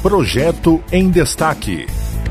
Projeto em Destaque.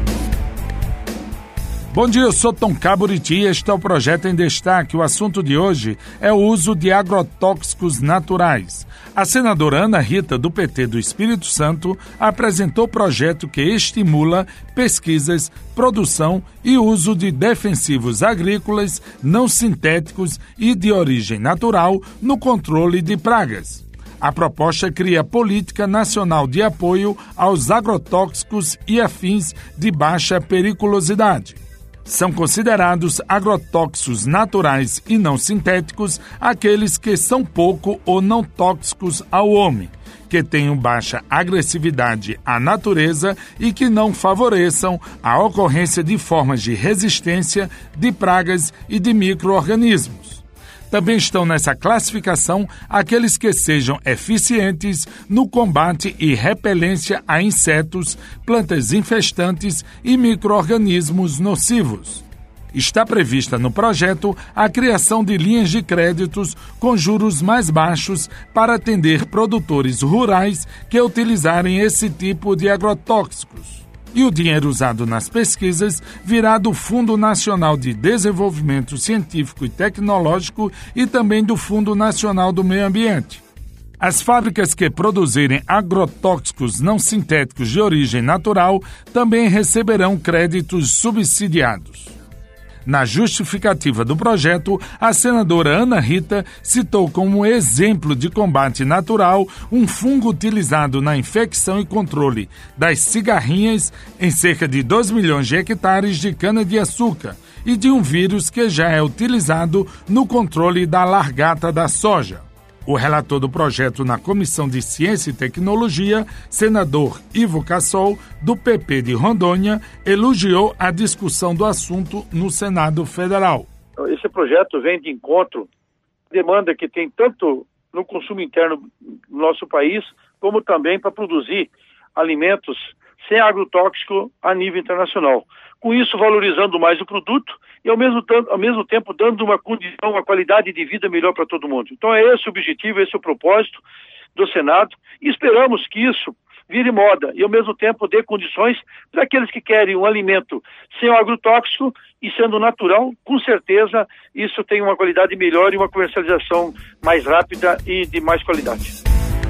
Bom dia, eu sou Tom Caburiti e este é o Projeto em Destaque. O assunto de hoje é o uso de agrotóxicos naturais. A senadora Ana Rita, do PT do Espírito Santo, apresentou o projeto que estimula pesquisas, produção e uso de defensivos agrícolas não sintéticos e de origem natural no controle de pragas. A proposta cria política nacional de apoio aos agrotóxicos e afins de baixa periculosidade. São considerados agrotóxicos naturais e não sintéticos aqueles que são pouco ou não tóxicos ao homem, que tenham baixa agressividade à natureza e que não favoreçam a ocorrência de formas de resistência de pragas e de micro-organismos. Também estão nessa classificação aqueles que sejam eficientes no combate e repelência a insetos, plantas infestantes e micro-organismos nocivos. Está prevista no projeto a criação de linhas de créditos com juros mais baixos para atender produtores rurais que utilizarem esse tipo de agrotóxicos. E o dinheiro usado nas pesquisas virá do Fundo Nacional de Desenvolvimento Científico e Tecnológico e também do Fundo Nacional do Meio Ambiente. As fábricas que produzirem agrotóxicos não sintéticos de origem natural também receberão créditos subsidiados. Na justificativa do projeto, a senadora Ana Rita citou como exemplo de combate natural um fungo utilizado na infecção e controle das cigarrinhas em cerca de 2 milhões de hectares de cana-de-açúcar e de um vírus que já é utilizado no controle da largata da soja. O relator do projeto na Comissão de Ciência e Tecnologia, senador Ivo Cassol, do PP de Rondônia, elogiou a discussão do assunto no Senado Federal. Esse projeto vem de encontro à demanda que tem tanto no consumo interno do nosso país, como também para produzir alimentos sem agrotóxico a nível internacional. Com isso, valorizando mais o produto e, ao mesmo tempo, dando uma condição, uma qualidade de vida melhor para todo mundo. Então, é esse o objetivo, esse é o propósito do Senado e esperamos que isso vire moda e, ao mesmo tempo, dê condições para aqueles que querem um alimento sem agrotóxico e sendo natural, com certeza, isso tem uma qualidade melhor e uma comercialização mais rápida e de mais qualidade.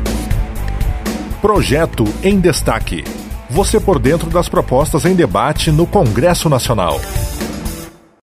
Projeto em Destaque. Você por dentro das propostas em debate no Congresso Nacional.